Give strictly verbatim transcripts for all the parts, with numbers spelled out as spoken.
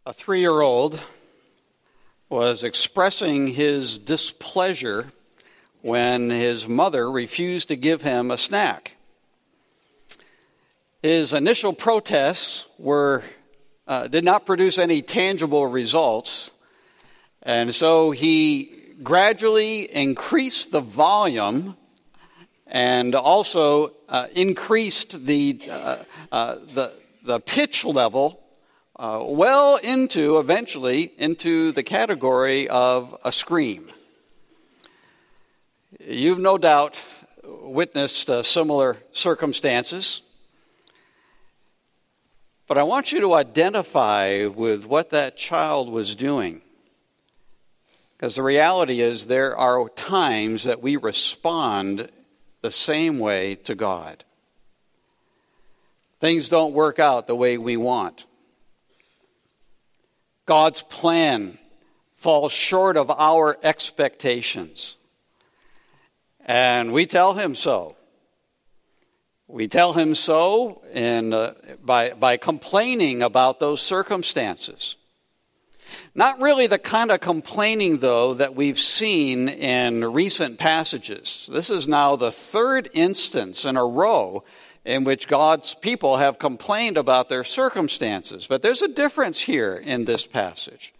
A three-year-old was expressing his displeasure when his mother refused to give him a snack. His initial protests were uh, did not produce any tangible results, and so he gradually increased the volume and also uh, increased the uh, uh, the the pitch level uh, well into eventually into the category of a scream. You've no doubt witnessed uh, similar circumstances, but I want you to identify with what that child was doing. Because the reality is there are times that we respond the same way to God. Things don't work out the way we want. God's plan falls short of our expectations. And we tell him so. We tell him so in, uh, by, by complaining about those circumstances. Not really the kind of complaining, though, that we've seen in recent passages. This is now the third instance in a row in which God's people have complained about their circumstances. But there's a difference here in this passage.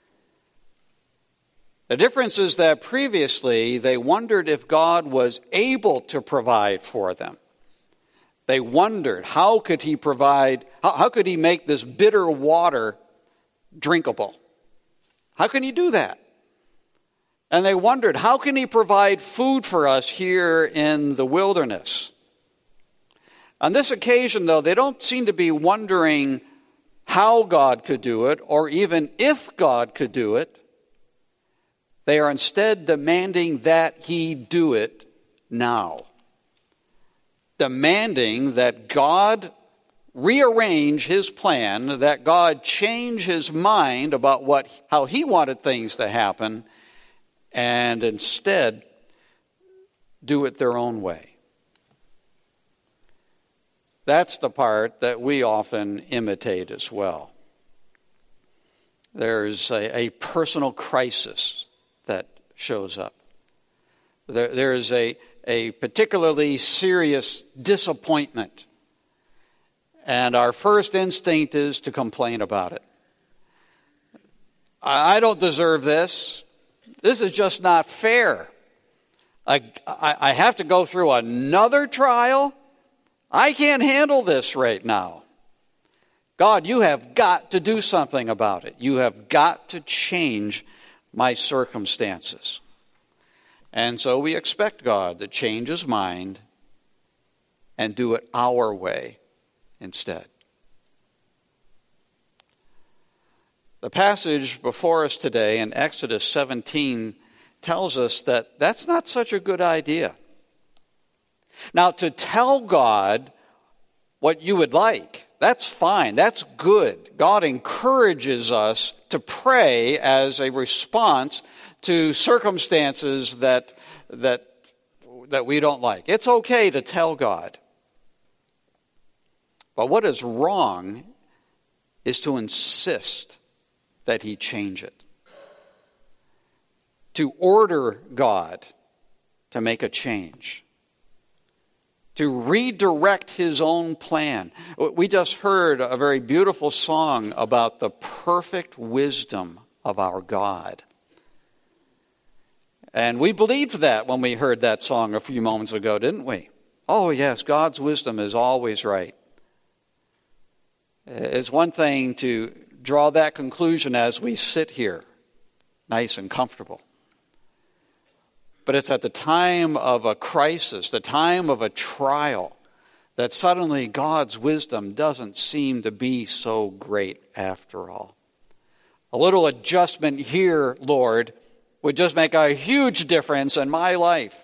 The difference is that previously they wondered if God was able to provide for them. They wondered, how could he provide, how, how could he make this bitter water drinkable? How can he do that? And they wondered, how can he provide food for us here in the wilderness? On this occasion, though, they don't seem to be wondering how God could do it, or even if God could do it. They are instead demanding that he do it now. Demanding that God rearrange his plan, that God change his mind about what how he wanted things to happen, and instead do it their own way. That's the part that we often imitate as well. There's a, a personal crisis that shows up. There, there's a, a particularly serious disappointment. And our first instinct is to complain about it. I don't deserve this. This is just not fair. I, I, I have to go through another trial. I can't handle this right now. God, you have got to do something about it. You have got to change my circumstances. And so we expect God to change his mind and do it our way instead. The passage before us today in Exodus seventeen tells us that that's not such a good idea. Now, to tell God what you would like, that's fine. That's good. God encourages us to pray as a response to circumstances that that that we don't like. It's okay to tell God. But what is wrong is to insist that he change it. To order God to make a change. To redirect his own plan. We just heard a very beautiful song about the perfect wisdom of our God. And we believed that when we heard that song a few moments ago, didn't we? Oh yes, God's wisdom is always right. It's one thing to draw that conclusion as we sit here, nice and comfortable. But it's at the time of a crisis, the time of a trial, that suddenly God's wisdom doesn't seem to be so great after all. A little adjustment here, Lord, would just make a huge difference in my life.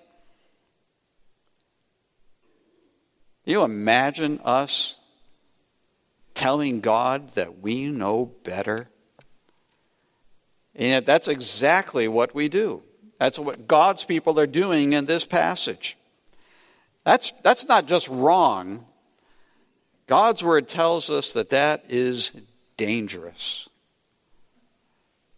Can you imagine us telling God that we know better? And yet that's exactly what we do. That's what God's people are doing in this passage. That's, that's not just wrong. God's word tells us that that is dangerous.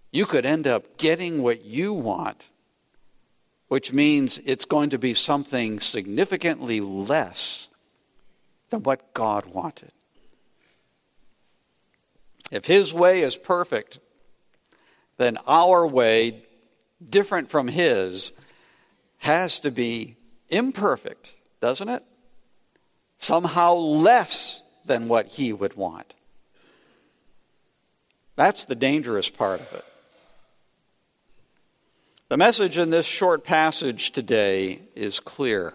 you could end up getting what you want, which means it's going to be something significantly less than what God wanted. If his way is perfect, then our way, different from his, has to be imperfect, doesn't it? Somehow less than what he would want. That's the dangerous part of it. The message in this short passage today is clear.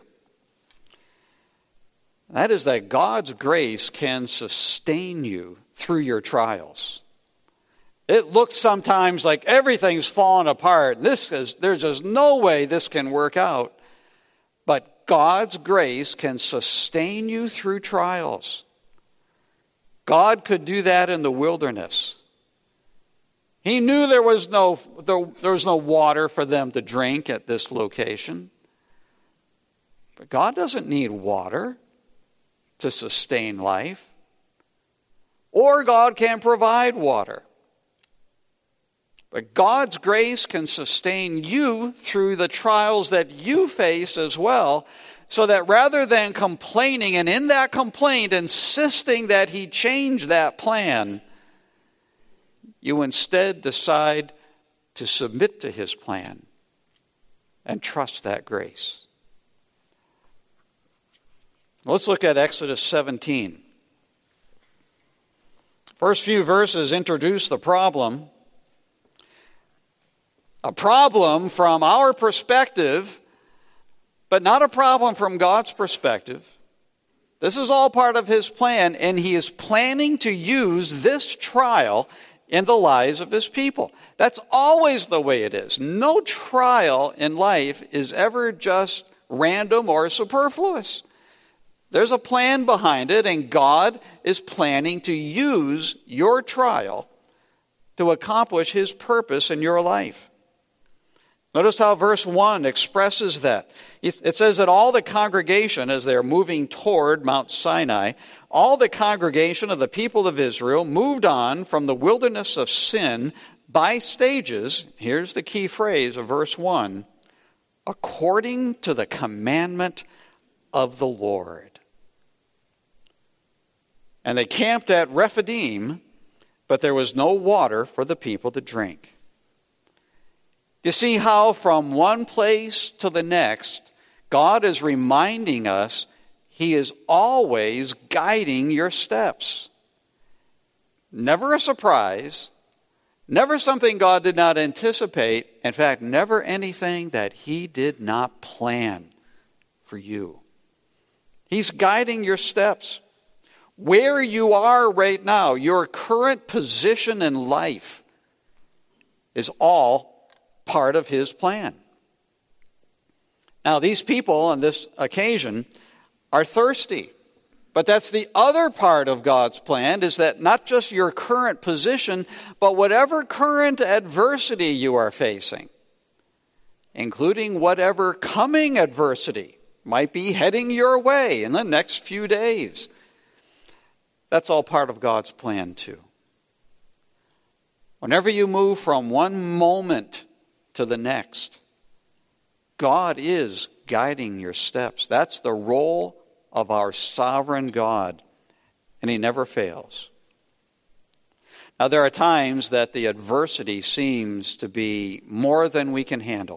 That is that God's grace can sustain you through your trials. It looks sometimes like everything's fallen apart. This is, there's just no way this can work out. But God's grace can sustain you through trials. God could do that in the wilderness. He knew there was no there, there was no water for them to drink at this location. But God doesn't need water to sustain life. Or God can provide water. But God's grace can sustain you through the trials that you face as well, so that rather than complaining and in that complaint insisting that he change that plan, you instead decide to submit to his plan and trust that grace. Let's look at Exodus seventeen. First few verses introduce the problem. A problem from our perspective, but not a problem from God's perspective. This is all part of his plan, and he is planning to use this trial in the lives of his people. That's always the way it is. No trial in life is ever just random or superfluous. There's a plan behind it, and God is planning to use your trial to accomplish his purpose in your life. Notice how verse one expresses that. It says that all the congregation, as they're moving toward Mount Sinai, all the congregation of the people of Israel moved on from the wilderness of sin by stages. Here's the key phrase of verse one. According to the commandment of the Lord. And they camped at Rephidim, but there was no water for the people to drink. You see how from one place to the next, God is reminding us he is always guiding your steps. Never a surprise, never something God did not anticipate, in fact, never anything that he did not plan for you. He's guiding your steps. Where you are right now, your current position in life is all part of his plan. Now, these people on this occasion are thirsty. But that's the other part of God's plan, is that not just your current position, but whatever current adversity you are facing, including whatever coming adversity might be heading your way in the next few days. That's all part of God's plan too. Whenever you move from one moment to the next, God is guiding your steps. That's the role of our sovereign God, and he never fails. Now, there are times that the adversity seems to be more than we can handle.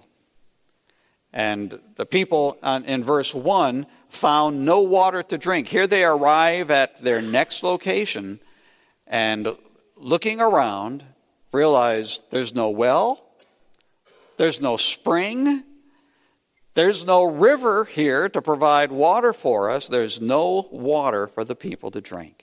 And the people in verse one found no water to drink. Here they arrive at their next location, and looking around, realize there's no well, there's no spring, there's no river here to provide water for us. There's no water for the people to drink.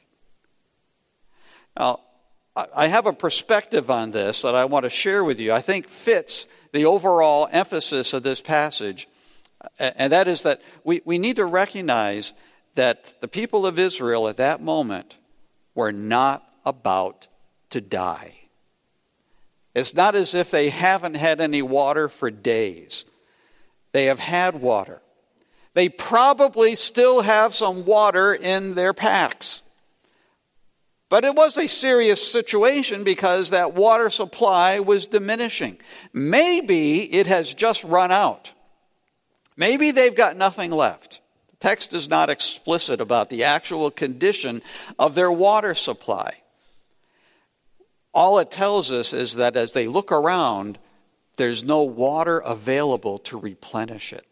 Now, I have a perspective on this that I want to share with you. I think fits the overall emphasis of this passage. And that is that we, we need to recognize that the people of Israel at that moment were not about to die. It's not as if they haven't had any water for days. They have had water. They probably still have some water in their packs. But it was a serious situation because that water supply was diminishing. Maybe it has just run out. Maybe they've got nothing left. The text is not explicit about the actual condition of their water supply. All it tells us is that as they look around, there's no water available to replenish it.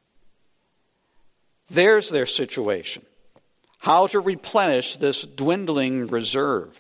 There's their situation. How to replenish this dwindling reserve.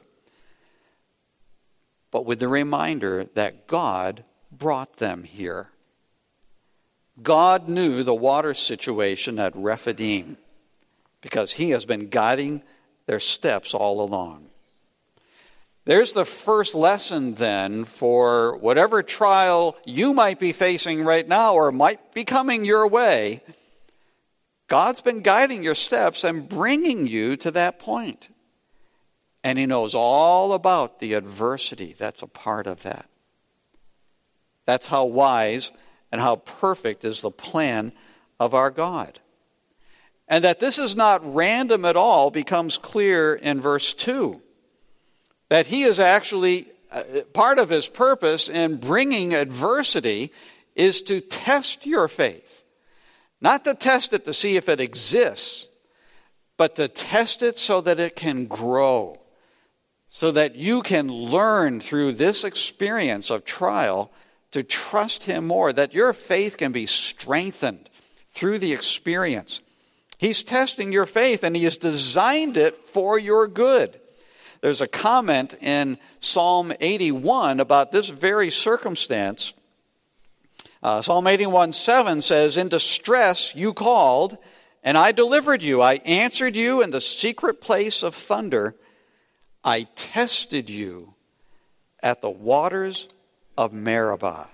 But with the reminder that God brought them here. God knew the water situation at Rephidim because he has been guiding their steps all along. There's the first lesson then for whatever trial you might be facing right now or might be coming your way. God's been guiding your steps and bringing you to that point. And he knows all about the adversity that's a part of that. That's how wise and how perfect is the plan of our God. And that this is not random at all becomes clear in verse two. That he is actually, uh, part of his purpose in bringing adversity is to test your faith. Not to test it to see if it exists, but to test it so that it can grow. So that you can learn through this experience of trial to trust him more. That your faith can be strengthened through the experience. He's testing your faith and he has designed it for your good. There's a comment in Psalm eighty-one about this very circumstance. Uh, Psalm eighty-one seven says, "In distress you called, and I delivered you. I answered you in the secret place of thunder. I tested you at the waters of Meribah."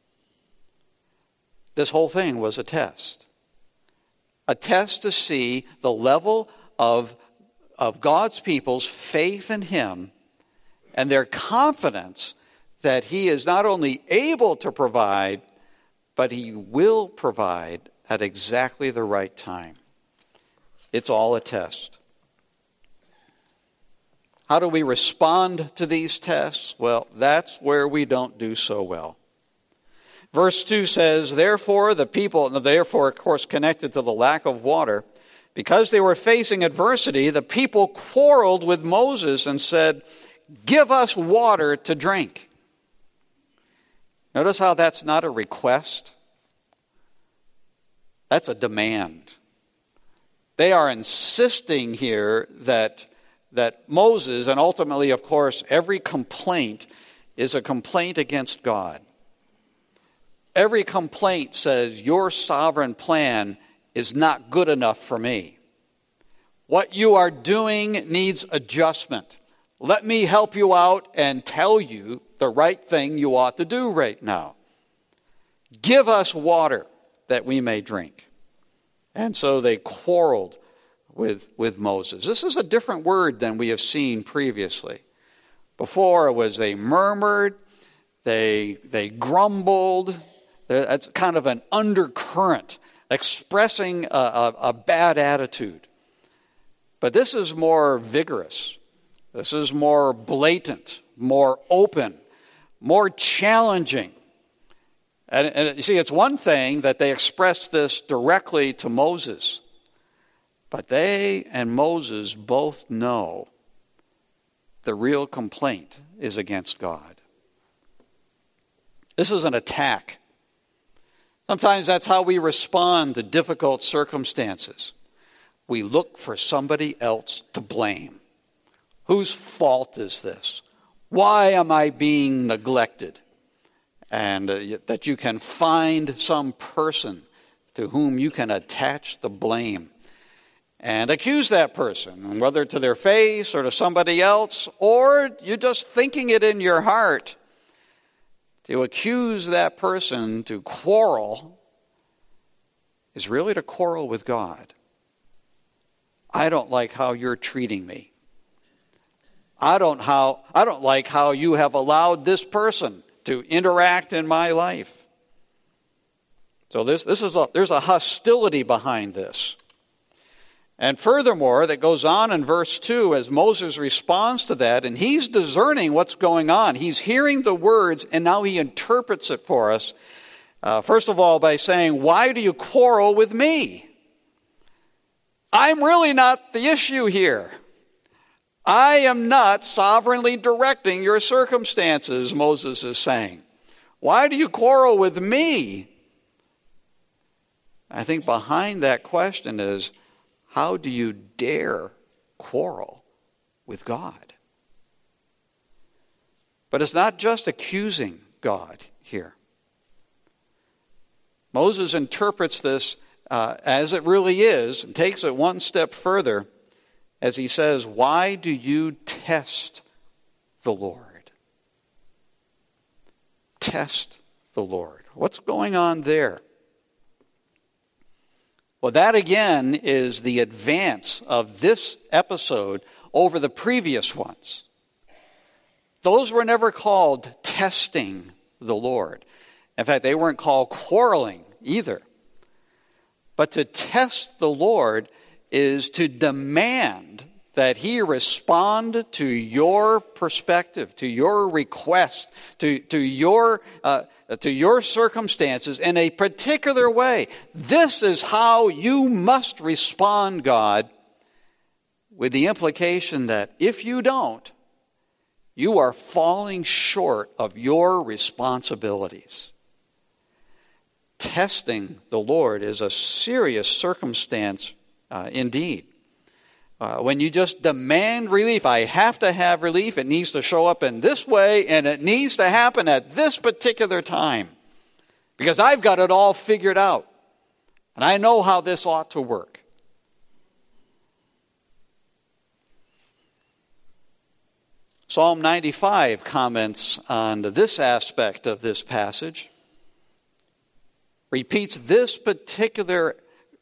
This whole thing was a test. A test to see the level of of God's people's faith in him and their confidence that he is not only able to provide, but he will provide at exactly the right time. It's all a test. How do we respond to these tests? Well, that's where we don't do so well. Verse two says, "Therefore the people," therefore of course connected to the lack of water, because they were facing adversity, the people quarreled with Moses and said, "Give us water to drink." Notice how that's not a request. That's a demand. They are insisting here that, that Moses, and ultimately, of course, every complaint is a complaint against God. Every complaint says, your sovereign plan is not good enough for me. What you are doing needs adjustment. Let me help you out and tell you the right thing you ought to do right now. Give us water that we may drink. And so they quarreled with, with Moses. This is a different word than we have seen previously. Before it was they murmured, they, they grumbled. That's kind of an undercurrent expressing a, a, a bad attitude. But this is more vigorous. This is more blatant, more open, more challenging. And, and you see, it's one thing that they express this directly to Moses. But they and Moses both know the real complaint is against God. This is an attack. Sometimes that's how we respond to difficult circumstances. We look for somebody else to blame. Whose fault is this? Why am I being neglected? And uh, that you can find some person to whom you can attach the blame and accuse that person, whether to their face or to somebody else, or you're just thinking it in your heart. To accuse that person, to quarrel, is really to quarrel with God. I don't like how you're treating me. I don't how I don't like how you have allowed this person to interact in my life. So this this is a, there's a hostility behind this. And furthermore, that goes on in verse two as Moses responds to that, and he's discerning what's going on. He's hearing the words, and now he interprets it for us. Uh, first of all, by saying, why do you quarrel with me? I'm really not the issue here. I am not sovereignly directing your circumstances, Moses is saying. Why do you quarrel with me? I think behind that question is, how do you dare quarrel with God? But it's not just accusing God here. Moses interprets this uh, as it really is and takes it one step further as he says, why do you test the Lord? Test the Lord. What's going on there? Well, that again is the advance of this episode over the previous ones. Those were never called testing the Lord. In fact, they weren't called quarreling either. But to test the Lord is to demand that he respond to your perspective, to your request, to, to, your, uh, to your circumstances in a particular way. This is how you must respond, God, with the implication that if you don't, you are falling short of your responsibilities. Testing the Lord is a serious circumstance uh, indeed. Uh, when you just demand relief, I have to have relief, it needs to show up in this way, and it needs to happen at this particular time. Because I've got it all figured out. And I know how this ought to work. Psalm ninety-five comments on this aspect of this passage. Repeats this particular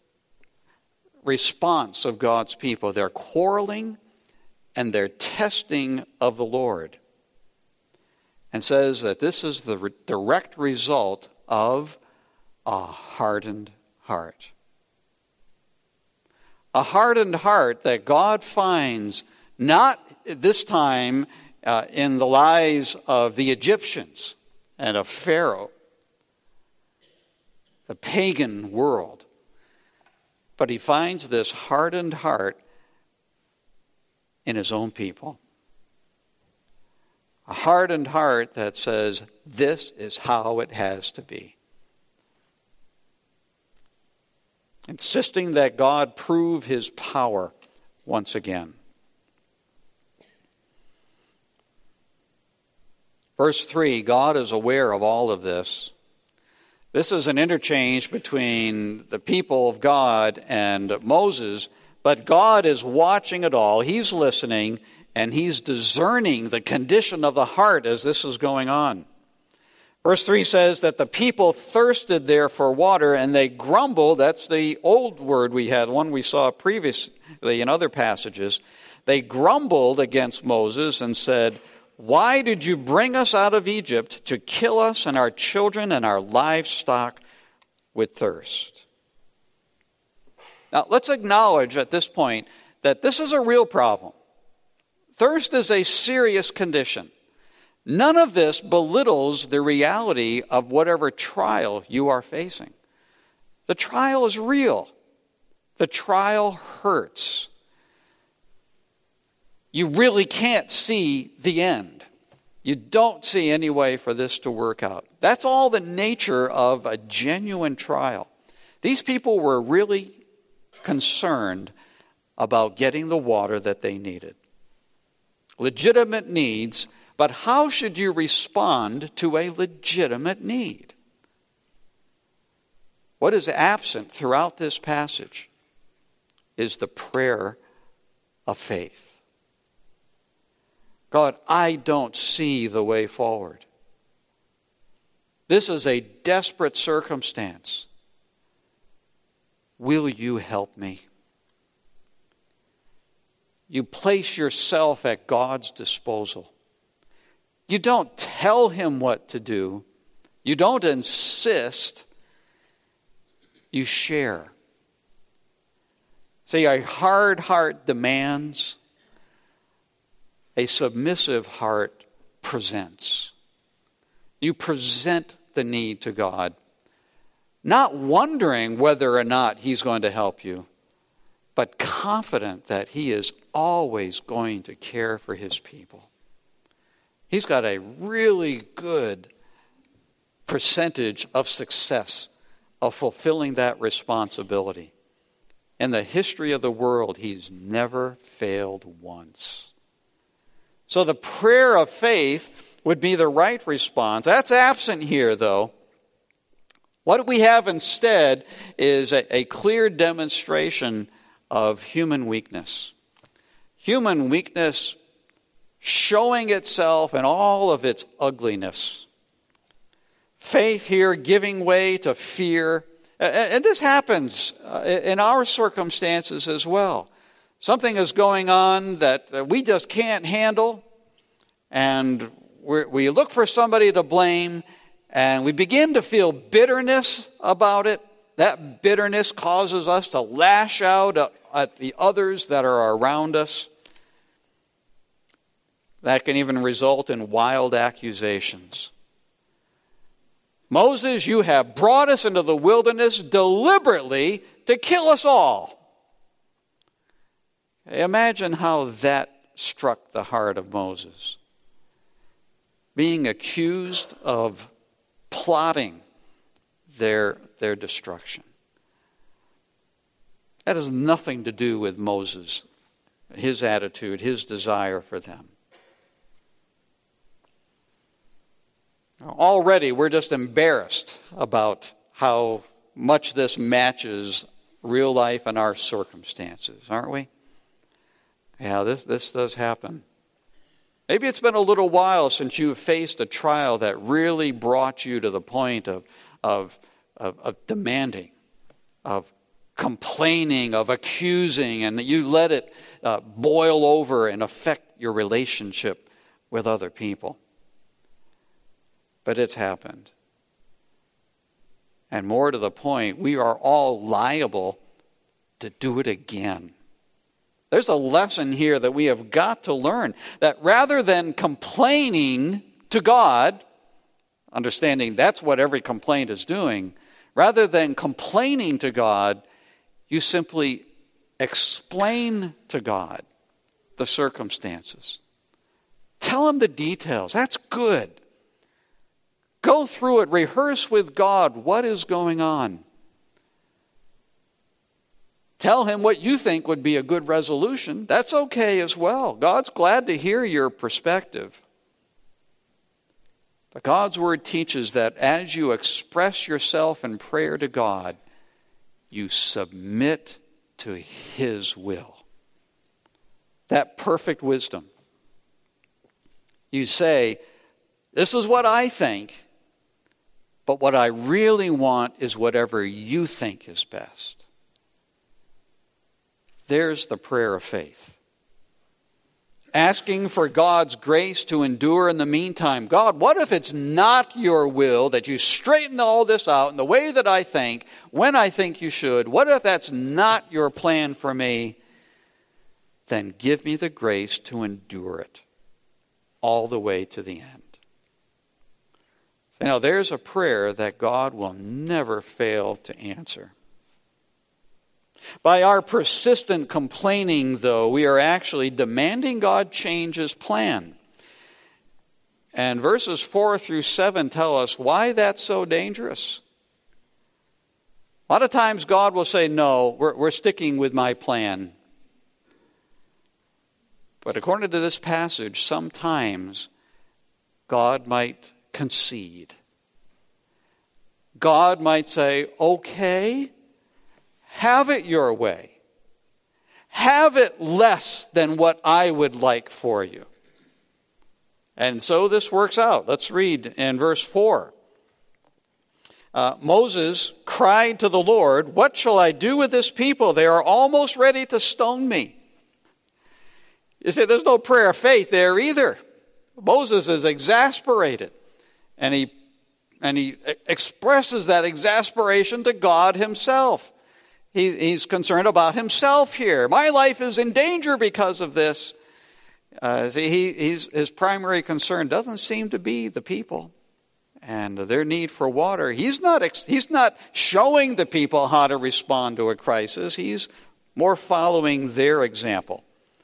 response of God's people. They're quarreling and they're testing of the Lord. And says that this is the re- direct result of a hardened heart. A hardened heart that God finds not this time uh, in the lives of the Egyptians and of Pharaoh, the pagan world. But he finds this hardened heart in his own people. A hardened heart that says, this is how it has to be. Insisting that God prove his power once again. Verse three, God is aware of all of this. This is an interchange between the people of God and Moses, but God is watching it all. He's listening, and he's discerning the condition of the heart as this is going on. Verse three says that the people thirsted there for water, and they grumbled. That's the old word we had, one we saw previously in other passages. They grumbled against Moses and said, why did you bring us out of Egypt to kill us and our children and our livestock with thirst? Now, let's acknowledge at this point that this is a real problem. Thirst is a serious condition. None of this belittles the reality of whatever trial you are facing. The trial is real. The trial hurts. You really can't see the end. You don't see any way for this to work out. That's all the nature of a genuine trial. These people were really concerned about getting the water that they needed. Legitimate needs, but how should you respond to a legitimate need? What is absent throughout this passage is the prayer of faith. God, I don't see the way forward. This is a desperate circumstance. Will you help me? You place yourself at God's disposal. You don't tell him what to do. You don't insist. You share. See, a hard heart demands, a submissive heart presents. You present the need to God, not wondering whether or not He's going to help you, but confident that He is always going to care for His people. He's got a really good percentage of success of fulfilling that responsibility. In the history of the world, He's never failed once. So the prayer of faith would be the right response. That's absent here, though. What we have instead is a, a clear demonstration of human weakness. Human weakness showing itself in all of its ugliness. Faith here giving way to fear. And this happens in our circumstances as well. Something is going on that we just can't handle, and we're, we look for somebody to blame, and we begin to feel bitterness about it. That bitterness causes us to lash out at the others that are around us. That can even result in wild accusations. Moses, you have brought us into the wilderness deliberately to kill us all. Imagine how that struck the heart of Moses. Being accused of plotting their, their destruction. That has nothing to do with Moses, his attitude, his desire for them. Already we're just embarrassed about how much this matches real life and our circumstances, aren't we? Yeah, this, this does happen. Maybe it's been a little while since you've faced a trial that really brought you to the point of, of, of, of demanding, of complaining, of accusing, and that you let it uh, boil over and affect your relationship with other people. But it's happened. And more to the point, we are all liable to do it again. There's a lesson here that we have got to learn, that rather than complaining to God, understanding that's what every complaint is doing, rather than complaining to God, you simply explain to God the circumstances. Tell Him the details. That's good. Go through it. Rehearse with God what is going on. Tell Him what you think would be a good resolution. That's okay as well. God's glad to hear your perspective. But God's Word teaches that as you express yourself in prayer to God, you submit to His will. That perfect wisdom. You say, this is what I think, but what I really want is whatever you think is best. There's the prayer of faith. Asking for God's grace to endure in the meantime. God, what if it's not your will that you straighten all this out in the way that I think, when I think you should? What if that's not your plan for me? Then give me the grace to endure it all the way to the end. You know, there's a prayer that God will never fail to answer. By our persistent complaining, though, we are actually demanding God change His plan. And verses four through seven tell us why that's so dangerous. A lot of times God will say, no, we're, we're sticking with my plan. But according to this passage, sometimes God might concede. God might say, okay, have it your way. Have it less than what I would like for you. And so this works out. Let's read in verse four. Uh, Moses cried to the Lord, what shall I do with this people? They are almost ready to stone me. You see, there's no prayer of faith there either. Moses is exasperated. And he, and he expresses that exasperation to God Himself. He, he's concerned about himself here. My life is in danger because of this. Uh, see, he, he's, his primary concern doesn't seem to be the people and their need for water. He's not, he's not showing the people how to respond to a crisis. He's more following their example.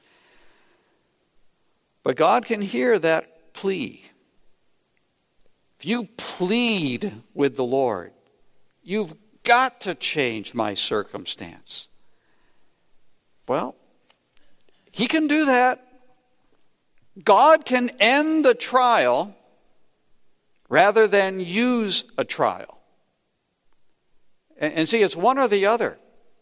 But God can hear that plea. If you plead with the Lord, you've got to change my circumstance. Well, he can do that. God can end a trial rather than use a trial. And, and see, it's one or the other.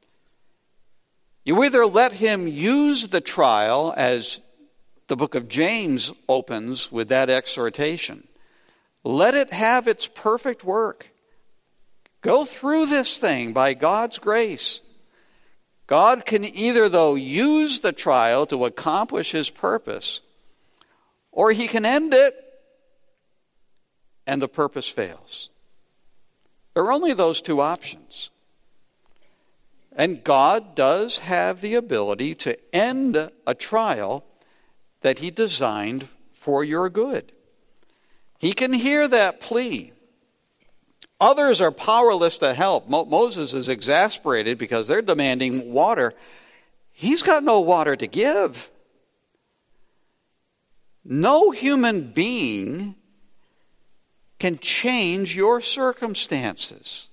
You either let him use the trial, as the book of James opens with that exhortation. Let it have its perfect work. Go through this thing by God's grace. God can either, though, use the trial to accomplish his purpose, or he can end it and the purpose fails. There are only those two options. And God does have the ability to end a trial that he designed for your good. He can hear that plea. Others are powerless to help. Mo- Moses is exasperated because they're demanding water. He's got no water to give. No human being can change your circumstances.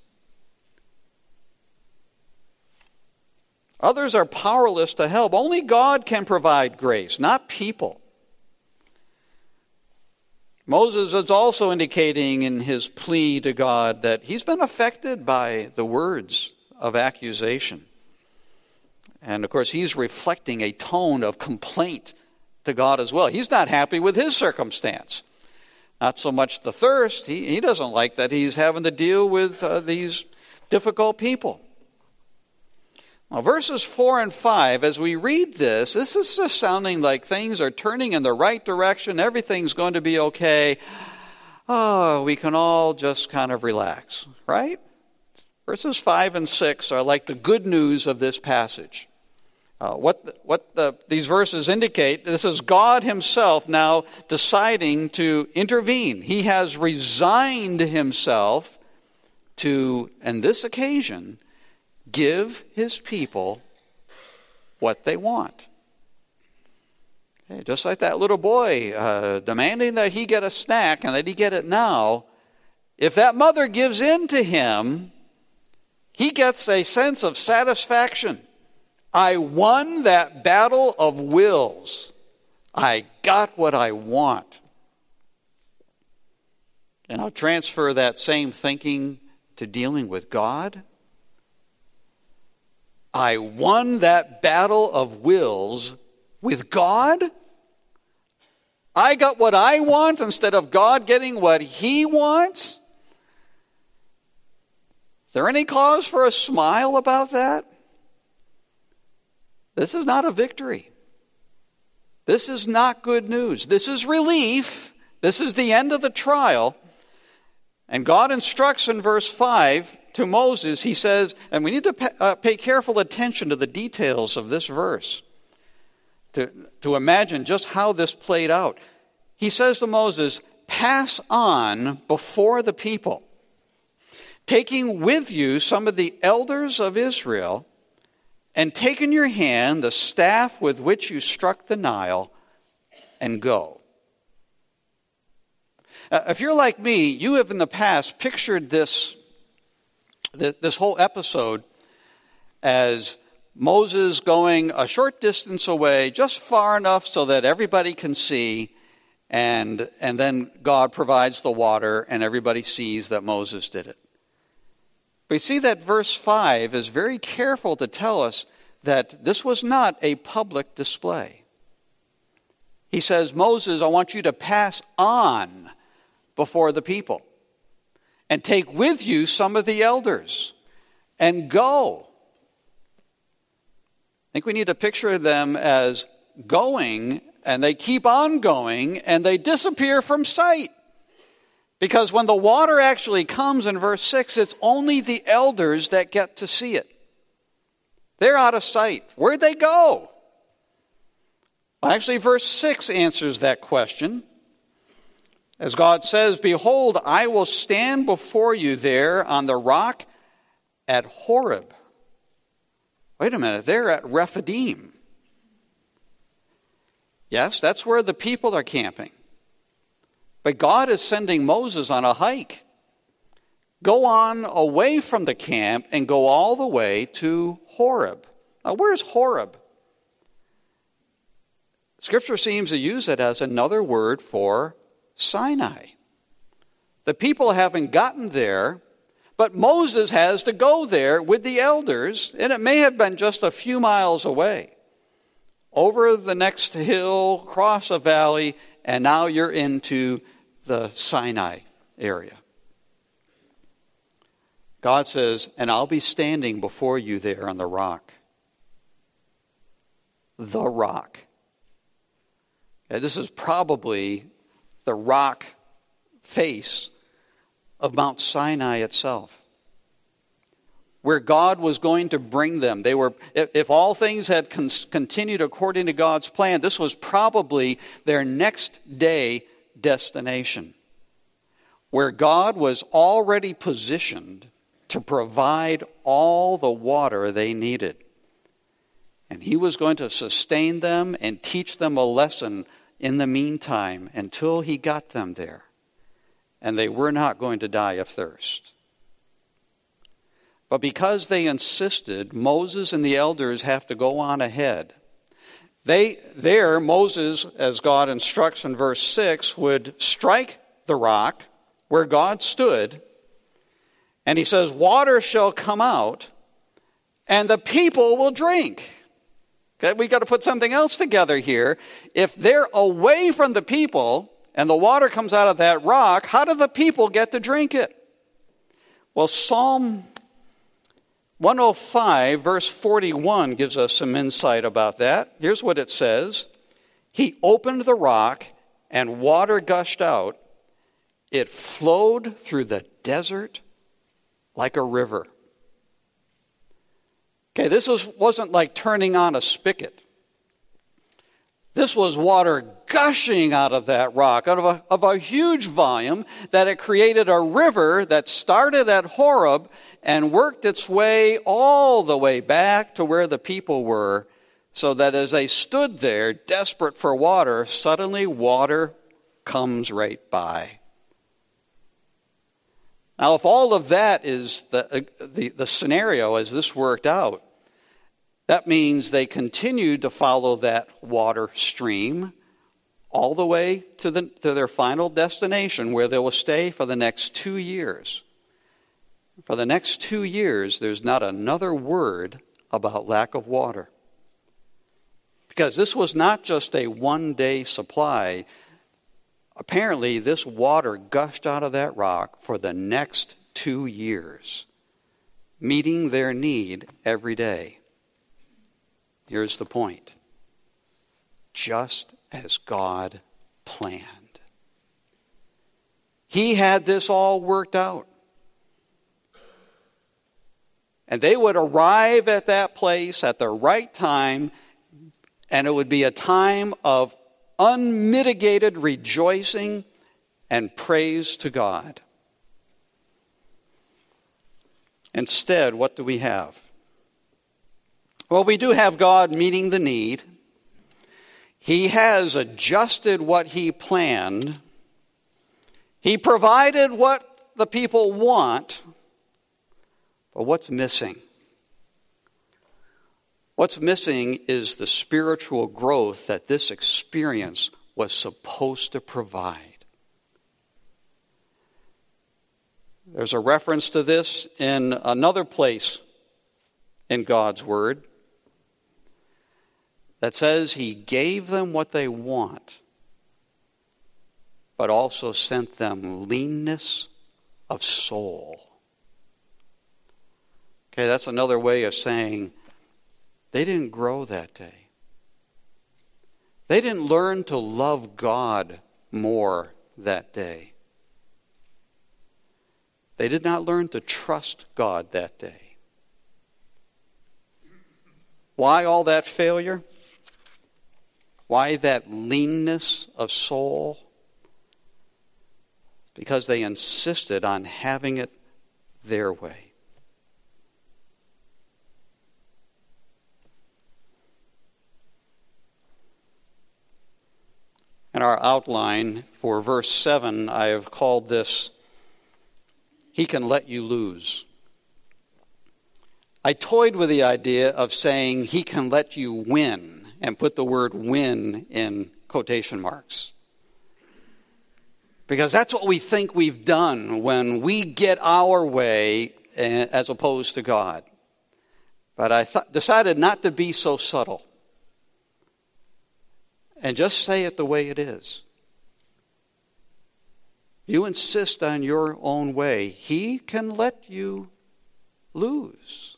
Others are powerless to help. Only God can provide grace, not people. Moses is also indicating in his plea to God that he's been affected by the words of accusation. And of course, he's reflecting a tone of complaint to God as well. He's not happy with his circumstance. Not so much the thirst. He, he doesn't like that he's having to deal with uh, these difficult people. Now, verses four and five, as we read this, this is just sounding like things are turning in the right direction. Everything's going to be okay. Oh, we can all just kind of relax, right? Verses five and six are like the good news of this passage. Uh, what the, what the, these verses indicate, this is God himself now deciding to intervene. He has resigned himself to, on this occasion, give his people what they want. Okay, just like that little boy uh, demanding that he get a snack and that he get it now, if that mother gives in to him, he gets a sense of satisfaction. I won that battle of wills. I got what I want. And I'll transfer that same thinking to dealing with God. I won that battle of wills with God. I got what I want instead of God getting what he wants. Is there any cause for a smile about that? This is not a victory. This is not good news. This is relief. This is the end of the trial. And God instructs in verse five to Moses, he says, and we need to pay, uh, pay careful attention to the details of this verse to, to imagine just how this played out. He says to Moses, pass on before the people, taking with you some of the elders of Israel, and take in your hand the staff with which you struck the Nile, and go. Uh, if you're like me, you have in the past pictured this, this whole episode as Moses going a short distance away, just far enough so that everybody can see, and, and then God provides the water, and everybody sees that Moses did it. We see that verse five is very careful to tell us that this was not a public display. He says, Moses, I want you to pass on before the people and take with you some of the elders and go. I think we need to picture them as going, and they keep on going, and they disappear from sight. Because when the water actually comes in verse six, it's only the elders that get to see it. They're out of sight. Where'd they go? Well, actually, verse six answers that question. As God says, "Behold, I will stand before you there on the rock at Horeb." Wait a minute, they're at Rephidim. Yes, that's where the people are camping. But God is sending Moses on a hike. Go on away from the camp and go all the way to Horeb. Now, where's Horeb? Scripture seems to use it as another word for Sinai. The people haven't gotten there, but Moses has to go there with the elders, and it may have been just a few miles away. Over the next hill, cross a valley, and now you're into the Sinai area. God says, "And I'll be standing before you there on the rock." The rock. And this is probably the rock face of Mount Sinai itself, where God was going to bring them. They were, if, if all things had con- continued according to God's plan, this was probably their next day destination, where God was already positioned to provide all the water they needed. And he was going to sustain them and teach them a lesson in the meantime until he got them there. And they were not going to die of thirst. But because they insisted, Moses and the elders have to go on ahead. They, there, Moses, as God instructs in verse six, would strike the rock where God stood, and he says, "Water shall come out, and the people will drink." Okay, we got to put something else together here. If they're away from the people, and the water comes out of that rock, how do the people get to drink it? Well, Psalm one oh five, verse forty-one, gives us some insight about that. Here's what it says. "He opened the rock, and water gushed out. It flowed through the desert like a river." Okay, this was, wasn't like turning on a spigot. This was water gushing out of that rock, out of a, of a huge volume, that it created a river that started at Horeb and worked its way all the way back to where the people were, so that as they stood there desperate for water, suddenly water comes right by. Now, if all of that is the, the, the scenario as this worked out, that means they continued to follow that water stream all the way to, the, to their final destination, where they will stay for the next two years. For the next two years, there's not another word about lack of water. Because this was not just a one-day supply. Apparently, this water gushed out of that rock for the next two years, meeting their need every day. Here's the point. Just as God planned. He had this all worked out. And they would arrive at that place at the right time, and it would be a time of unmitigated rejoicing and praise to God. Instead, what do we have? Well, we do have God meeting the need. He has adjusted what he planned. He provided what the people want. But what's missing? What's missing is the spiritual growth that this experience was supposed to provide. There's a reference to this in another place in God's Word that says he gave them what they want, but also sent them leanness of soul. Okay, that's another way of saying they didn't grow that day. They didn't learn to love God more that day. They did not learn to trust God that day. Why all that failure? Why that leanness of soul? Because they insisted on having it their way. In our outline for verse seven, I have called this, He Can Let You Lose. I toyed with the idea of saying He can let you win and put the word win in quotation marks. Because that's what we think we've done when we get our way as opposed to God. But I th- decided not to be so subtle and just say it the way it is. You insist on your own way, He can let you lose.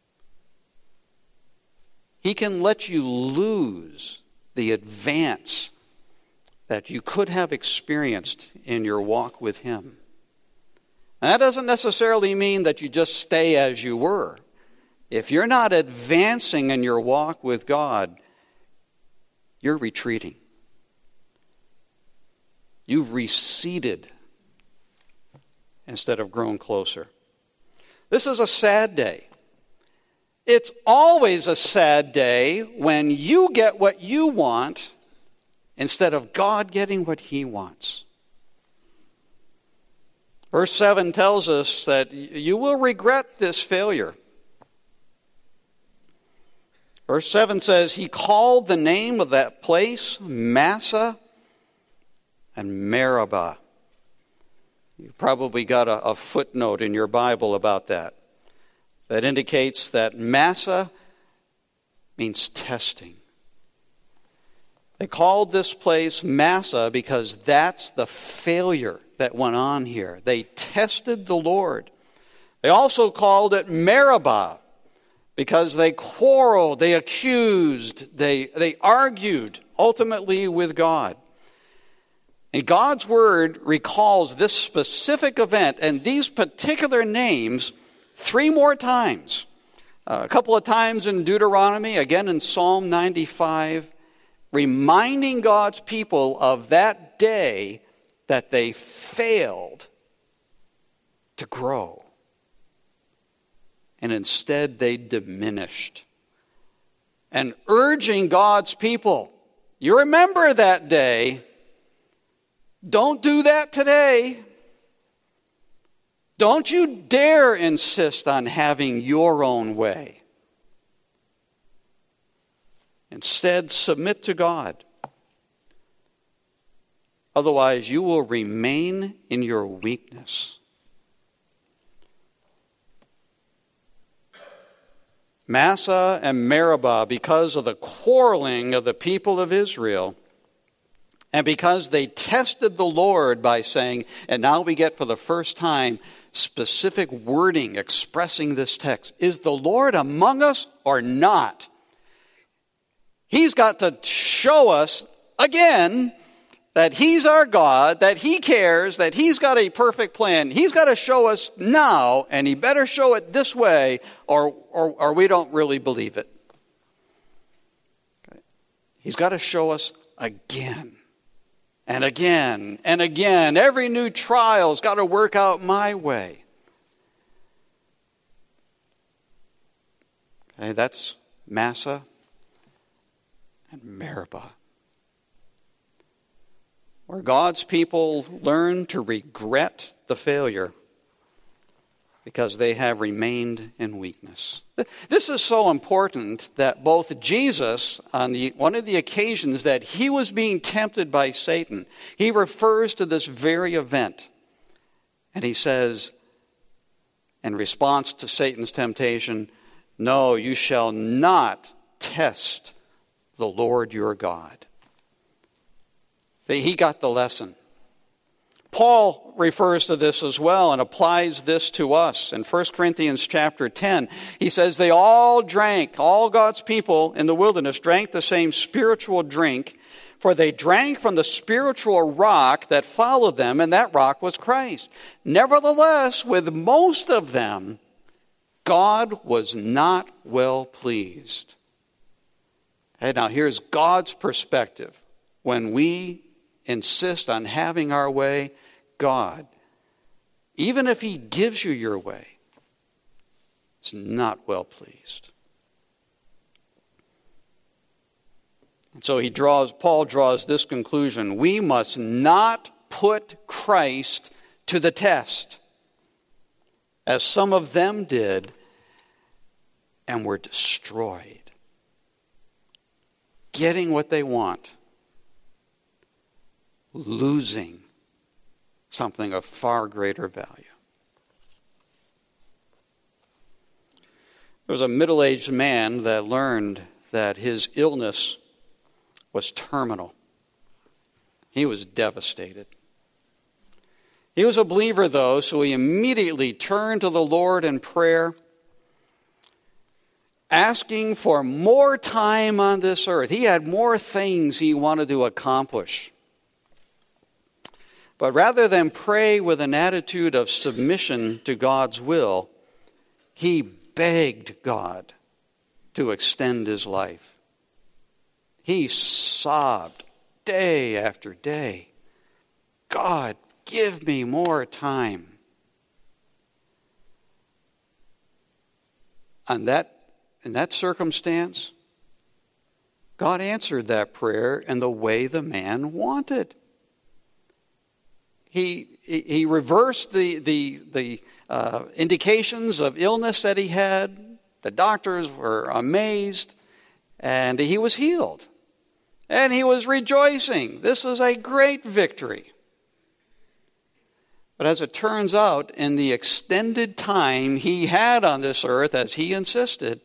He can let you lose the advance that you could have experienced in your walk with Him. And that doesn't necessarily mean that you just stay as you were. If you're not advancing in your walk with God, you're retreating. You've receded instead of grown closer. This is a sad day. It's always a sad day when you get what you want instead of God getting what He wants. Verse seven tells us that you will regret this failure. Verse seven says, He called the name of that place Massah and Meribah. You've probably got a, a footnote in your Bible about that. That indicates that Massah means testing. They called this place Massah because that's the failure that went on here. They tested the Lord. They also called it Meribah because they quarreled, they accused, they, they argued ultimately with God. And God's word recalls this specific event and these particular names three more times. Uh, a couple of times in Deuteronomy, again in Psalm ninety-five, reminding God's people of that day that they failed to grow. And instead they diminished. And urging God's people, you remember that day, don't do that today. Don't you dare insist on having your own way. Instead, submit to God. Otherwise, you will remain in your weakness. Massah and Meribah, because of the quarreling of the people of Israel, and because they tested the Lord by saying, and now we get for the first time specific wording expressing this text, is the Lord among us or not? He's got to show us again that He's our God, that He cares, that He's got a perfect plan. He's got to show us now, and He better show it this way, or, or, or we don't really believe it. Okay. He's got to show us again. And again, and again. Every new trial's got to work out my way. Okay, that's Massah and Meribah, where God's people learn to regret the failure because they have remained in weakness. This is so important that both Jesus, on the one of the occasions that He was being tempted by Satan, He refers to this very event. And He says, in response to Satan's temptation, no, you shall not test the Lord your God. He got the lesson. Paul refers to this as well and applies this to us. In First Corinthians chapter ten, he says they all drank, all God's people in the wilderness drank the same spiritual drink, for they drank from the spiritual rock that followed them, and that rock was Christ. Nevertheless, with most of them, God was not well pleased. And now here's God's perspective. When we insist on having our way, God, even if he gives you your way, is not well pleased. And so he draws, Paul draws this conclusion: we must not put Christ to the test, as some of them did, and were destroyed, getting what they want, losing something of far greater value. There was a middle-aged man that learned that his illness was terminal. He was devastated. He was a believer, though, so he immediately turned to the Lord in prayer, asking for more time on this earth. He had more things he wanted to accomplish. But rather than pray with an attitude of submission to God's will, he begged God to extend his life. He sobbed day after day, God, give me more time. And that, in that circumstance, God answered that prayer in the way the man wanted. He, he reversed the, the, the uh, indications of illness that he had. The doctors were amazed, and he was healed. And he was rejoicing. This was a great victory. But as it turns out, in the extended time he had on this earth, as he insisted,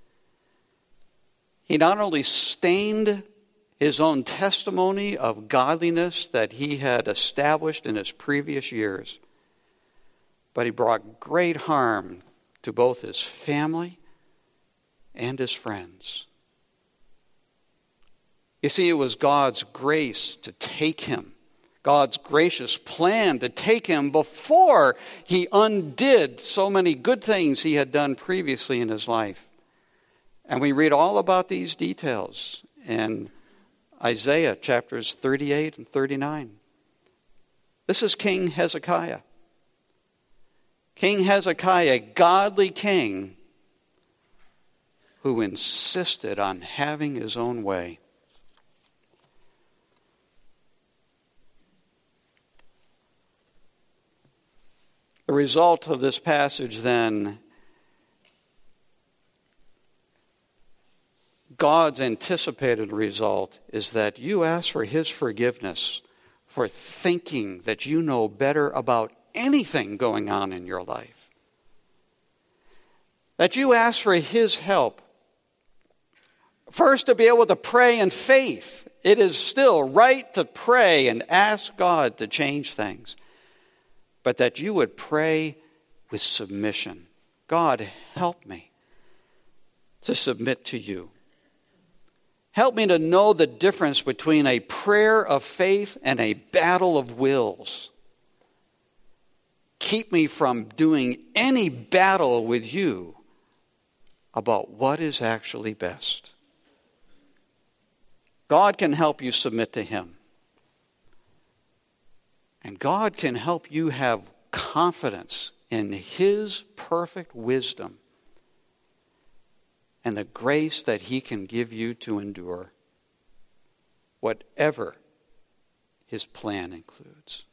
he not only stained his own testimony of godliness that he had established in his previous years, but he brought great harm to both his family and his friends. You see, it was God's grace to take him, God's gracious plan to take him before he undid so many good things he had done previously in his life. And we read all about these details in Isaiah chapters thirty-eight and thirty-nine. This is King Hezekiah. King Hezekiah, godly king, who insisted on having his own way. The result of this passage, then, God's anticipated result, is that you ask for his forgiveness for thinking that you know better about anything going on in your life. That you ask for his help. First, to be able to pray in faith. It is still right to pray and ask God to change things. But that you would pray with submission. God, help me to submit to you. Help me to know the difference between a prayer of faith and a battle of wills. Keep me from doing any battle with you about what is actually best. God can help you submit to him. And God can help you have confidence in his perfect wisdom and the grace that he can give you to endure whatever his plan includes.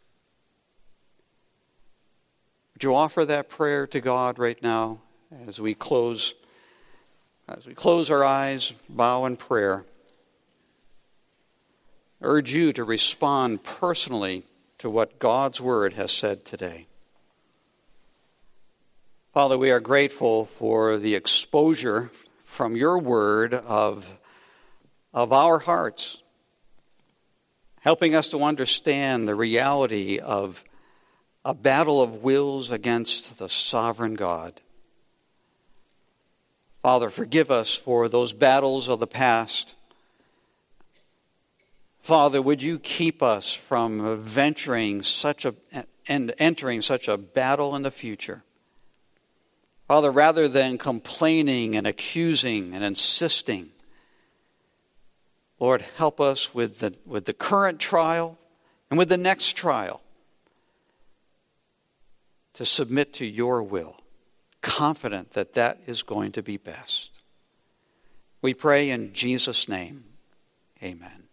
Would you offer that prayer to God right now as we close, as we close our eyes, bow in prayer? I urge you to respond personally to what God's word has said today. Father, we are grateful for the exposure from your word of, of our hearts, helping us to understand the reality of a battle of wills against the sovereign God. Father, forgive us for those battles of the past. Father, would you keep us from venturing such a and entering such a battle in the future? Father, rather than complaining and accusing and insisting, Lord, help us with the, with the current trial and with the next trial to submit to your will, confident that that is going to be best. We pray in Jesus' name. Amen.